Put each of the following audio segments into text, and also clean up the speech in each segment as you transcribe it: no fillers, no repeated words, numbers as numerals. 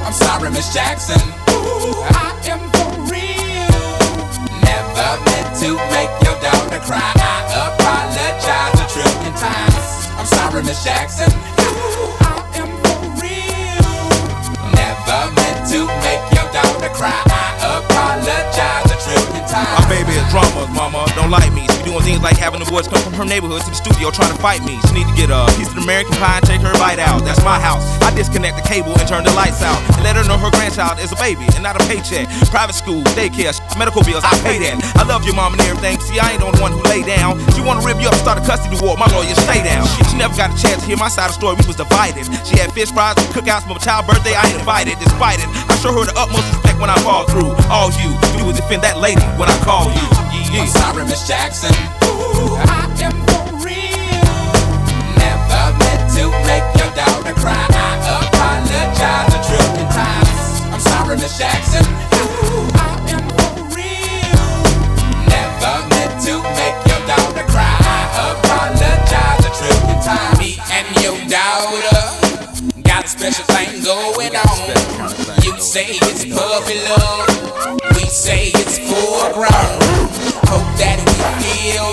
I'm sorry, Miss Jackson. Ooh, I am for real. Never meant to make your daughter cry. I apologize a trillion times. I'm sorry, Miss Jackson. Ooh, I am for real. Never meant to make your daughter cry. I apologize a trillion times. My baby is drama, mama, don't like me. She doing things like having the boys come from her neighborhood to the studio trying to fight me. She need to get a piece of the American pie and take her bite out. That's my house. I disconnect the cable and turn the lights out and let her know her grandchild is a baby and not a paycheck. Private school, daycare, medical bills, I pay that. I love your mom and everything. See, I ain't the one who lay down. She wanna rip you up, start a custody war. My lawyer, stay down. She never got a chance to hear my side of the story. We was divided. She had fish fries, cookouts for my child's birthday. I ain't invited. Despite it, I show her the utmost respect when I fall through. All you do is defend that lady when I call you. I'm sorry, Miss Jackson. Ooh, I am for real. Never meant to make your daughter cry. I apologize a trillion times. I'm sorry, Miss Jackson. Ooh, I am for real. Never meant to make your daughter cry. I apologize a trillion times. Me and your daughter got a special thing going on. You say it's puppy love, we say it's full grown. Hope that we feel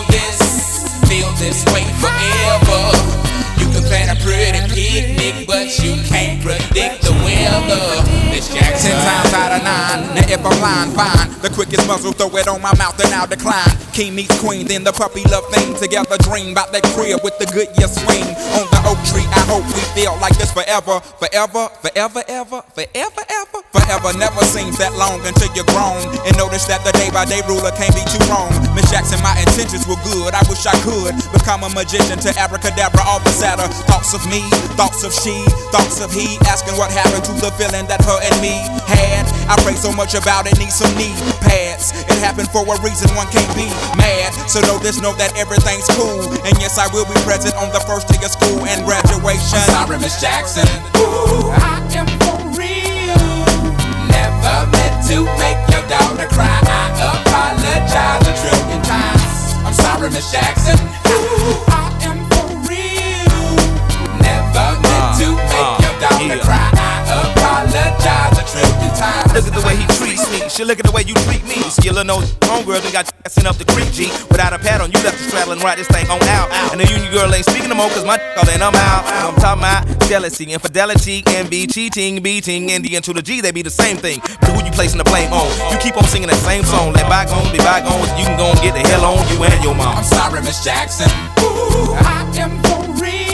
this way forever. You can plan a pretty picnic, but you can't predict the weather. Miss Jackson. 10 times out of 9, now if I'm lying, fine. The quickest muzzle, throw it on my mouth and I'll decline. King meets queen, then the puppy love thing. Together dream about that crib with the Goodyear swing. On the oak tree, I hope we feel like this forever. Forever, forever, ever, forever, ever. Forever never seems that long until you're grown. And notice that the day by day ruler can't be too wrong. Miss Jackson, my intentions were good. I wish I could become a magician to abracadabra all the sadder. Thoughts of me, thoughts of she, thoughts of he. Asking what happened to the feeling that her and me had. I pray so much about it, need some knee pads. It happened for a reason, one can't be mad. So know this, know that everything's cool. And yes, I will be present on the first day of school and graduation. I'm sorry, Miss Jackson. Ooh, I am for real. Never meant to make your daughter cry. I apologize a trillion times. I'm sorry, Miss Jackson. Ooh, I am for real. Never meant to make your daughter cry. I apologize a trillion times. Look at the way he treats me. She look at the way you treat me. See your little nose homegirl done got sent up the creek, G. Without a pad on, you left the straddle and ride this thing on out. And the union girl ain't speaking no more, cause my all in, I'm out. I'm talking about jealousy, infidelity, envy, cheating, beating, and the N to the G, they be the same thing. But who you placing the blame on? You keep on singing that same song. Let bygones be bygones. You can go and get the hell on you and your mom. I'm sorry, Miss Jackson. Ooh, I am for real.